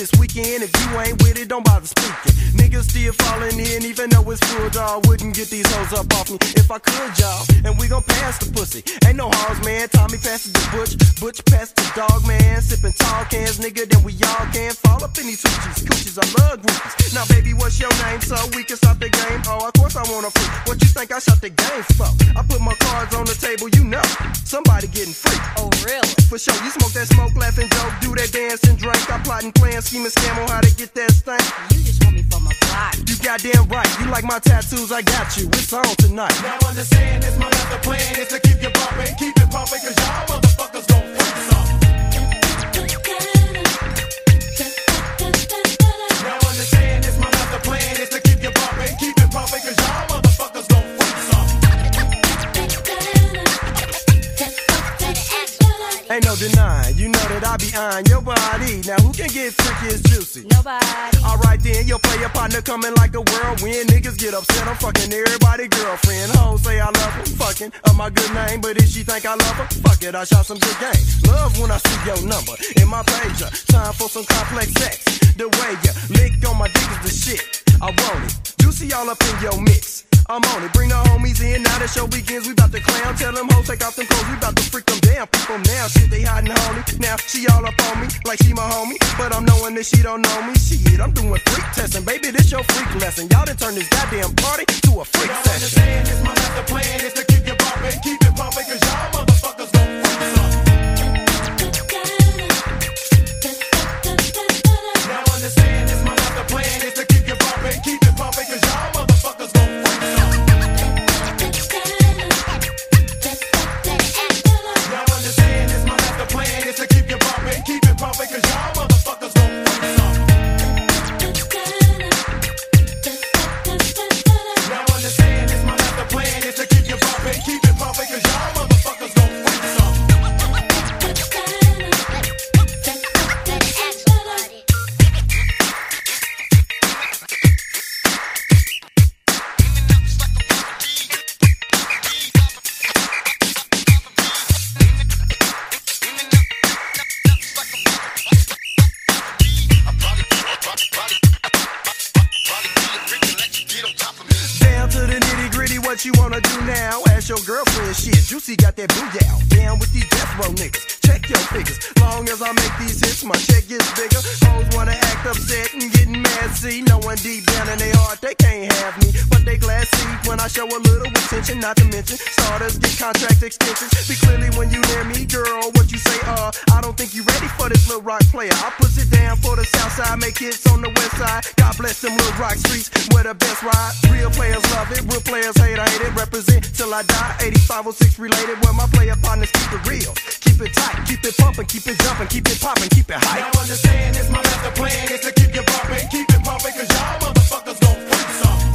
this weekend. If you ain't with it, don't bother speaking. Niggas still falling in, even though it's full, dawg. Wouldn't get these hoes up off me if I could, y'all. And we gon' pass the pussy. Ain't no hoes, man. Tommy passes the Butch. Butch passes the dog, man. Sipping tall cans, nigga, then we all can fall up in these hoochies. Coochies, I love groupies. Now, baby, what's your name? So we can stop the game. Oh, of course I wanna freak. What you think I shot the game for? I put my cards on the table, you know. Somebody getting free. Oh, really? For sure, you smoke that smoke, laugh and joke, do that dance and drink. I plotting, playing, scheming, scam on how to get that stank. You just want me for my block. You goddamn right, you like my tattoos, I got you. It's on tonight. Now understand this, my master plan is to keep you bumping, keep it pumping, cause y'all motherfuckers gon' freak some. Now understand this, my master plan is to keep you bumping, keep it pumping, cause y'all motherfuckers gon' freak some. Ain't no denying, you know that I be eyeing your body. Now who can get freaky as juicy? Nobody. Alright then, you'll play your partner coming like a whirlwind. Niggas get upset, I'm fucking everybody girlfriend. Hoes say I love her, fucking up my good name. But if she think I love her, fuck it, I shot some good game. Love when I see your number in my pager. Time for some complex sex. The way you lick on my dick is the shit. I want it, juicy all up in your mix. I'm on it, bring the homies in, now the show begins, we bout to clown. Tell them hoes, take off them clothes, we bout to freak them down. People now, shit, they hiding honey. Now, she all up on me, like she my homie. But I'm knowing that she don't know me. Shit, I'm doing freak testing, baby, this your freak lesson. Y'all done turn this goddamn party to a freak Now session. understand this, my master plan is to keep you bumping, keep it pumping, cause y'all motherfuckers gon' freak some. Now understand this, my master plan is to keep you bumping, keep it pumping, cause y'all motherfuckers gon' freak some. Now understand this, my master plan is to keep you bumping, keep it pumping, cause y'all motherfuckers gon' freak some. Now understand this, my master plan is to keep you bumping, keep it pumping, cause y'all motherfuckers gon' freak some. Down to the nitty gritty, what you wanna do now? Ask your girlfriend, shit. Juicy got that booyah. Down with these death row niggas. Check your figures. Long as I make these hits, my check gets bigger. Hoes wanna act upset and getting mad. See, knowing deep down in their heart they can't have me, but they glad see when I show a little attention. Not to mention starters get contract extensions. Be clearly when you near me, girl. What you say? I don't think you ready for this little rock player. I push it down for the south side, make hits on the west side. God bless them little rock streets where the best ride. Real players love it, real players hate it. Represent till I die. 8506 related, where my player partners keep it real, keep it tight, keep it pumping, keep it jumping, keep it popping, keep it hype. Now understand this, my master plan is to keep you bumping, keep it pumping, cause y'all motherfuckers gon' freak some.